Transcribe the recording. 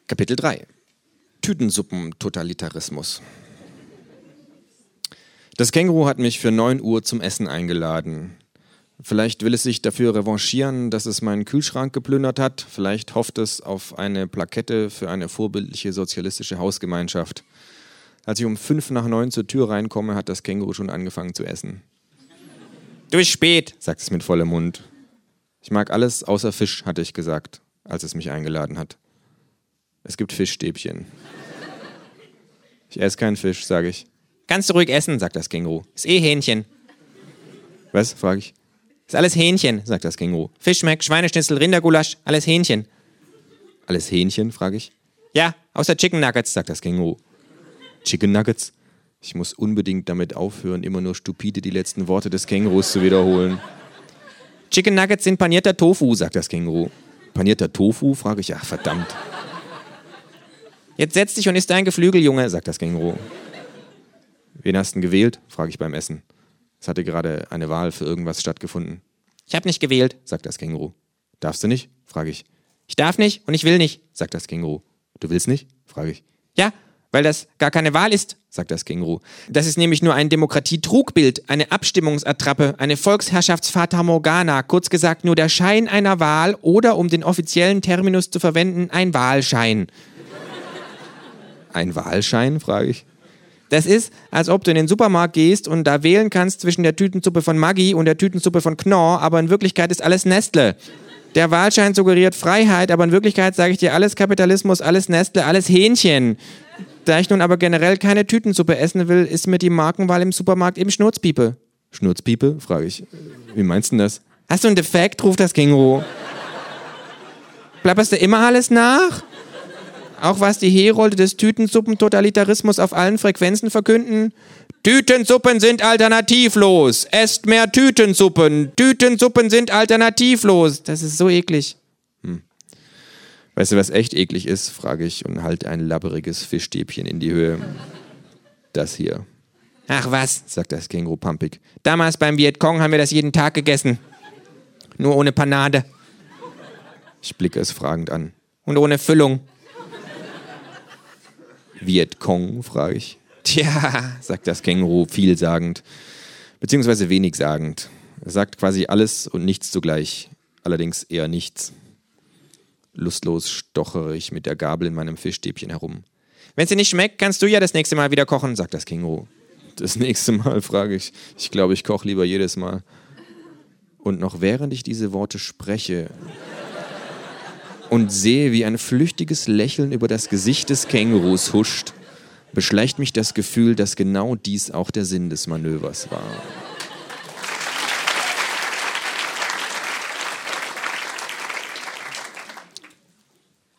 Kapitel 3. Tütensuppen-Totalitarismus. Das Känguru hat mich für 9 Uhr zum Essen eingeladen. Vielleicht will es sich dafür revanchieren, dass es meinen Kühlschrank geplündert hat. Vielleicht hofft es auf eine Plakette für eine vorbildliche sozialistische Hausgemeinschaft. Als ich um 8:55 zur Tür reinkomme, hat das Känguru schon angefangen zu essen. »Du bist spät«, sagt es mit vollem Mund. Ich mag alles außer Fisch, hatte ich gesagt, als es mich eingeladen hat. Es gibt Fischstäbchen. Ich esse keinen Fisch, sage ich. »Kannst du ruhig essen«, sagt das Känguru. »Ist eh Hähnchen.« »Was?«, frage ich. »Ist alles Hähnchen«, sagt das Känguru. »Fischmeck, Schweineschnitzel, Rindergulasch, alles Hähnchen.« »Alles Hähnchen?«, frage ich. »Ja, außer Chicken Nuggets«, sagt das Känguru. »Chicken Nuggets?« Ich muss unbedingt damit aufhören, immer nur stupide die letzten Worte des Kängurus zu wiederholen. »Chicken Nuggets sind panierter Tofu«, sagt das Känguru. »Panierter Tofu?«, frage ich. Ach, verdammt. »Jetzt setz dich und isst dein Geflügel, Junge«, sagt das Känguru. »Wen hast du denn gewählt?«, frage ich beim Essen. Es hatte gerade eine Wahl für irgendwas stattgefunden. »Ich habe nicht gewählt«, sagt das Känguru. »Darfst du nicht?«, frage ich. »Ich darf nicht und ich will nicht«, sagt das Känguru. »Du willst nicht?«, frage ich. »Ja, weil das gar keine Wahl ist«, sagt das Känguru. »Das ist nämlich nur ein Demokratie-Trugbild, eine Abstimmungsattrappe, eine Volksherrschaftsfata Morgana, kurz gesagt nur der Schein einer Wahl oder, um den offiziellen Terminus zu verwenden, ein Wahlschein.« »Ein Wahlschein?«, frage ich. »Das ist, als ob du in den Supermarkt gehst und da wählen kannst zwischen der Tütensuppe von Maggi und der Tütensuppe von Knorr, aber in Wirklichkeit ist alles Nestle. Der Wahlschein suggeriert Freiheit, aber in Wirklichkeit sage ich dir alles Kapitalismus, alles Nestle, alles Hähnchen. Da ich nun aber generell keine Tütensuppe essen will, ist mir die Markenwahl im Supermarkt eben Schnurzpiepe.« »Schnurzpiepe?«, frage ich. »Wie meinst du denn das?« »Hast du einen Defekt?«, ruft das Känguru. »Plapperst du immer alles nach? Auch was die Herolde des Tütensuppen-Totalitarismus auf allen Frequenzen verkünden? Tütensuppen sind alternativlos. Esst mehr Tütensuppen. Tütensuppen sind alternativlos. Das ist so eklig. Weißt du, was echt eklig ist? Frage ich und halte ein labberiges Fischstäbchen in die Höhe. Das hier. »Ach was«, sagt das Känguru pampig. »Damals beim Vietcong haben wir das jeden Tag gegessen. Nur ohne Panade.« Ich blicke es fragend an. »Und ohne Füllung.« »Vietcong?«, frage ich. »Tja«, sagt das Känguru vielsagend, beziehungsweise wenig-sagend. Es sagt quasi alles und nichts zugleich, allerdings eher nichts. Lustlos stochere ich mit der Gabel in meinem Fischstäbchen herum. »Wenn es dir nicht schmeckt, kannst du ja das nächste Mal wieder kochen«, sagt das Känguru. »Das nächste Mal?«, frage ich. Ich glaube, ich koche lieber jedes Mal. Und noch während ich diese Worte spreche und sehe, wie ein flüchtiges Lächeln über das Gesicht des Kängurus huscht, beschleicht mich das Gefühl, dass genau dies auch der Sinn des Manövers war.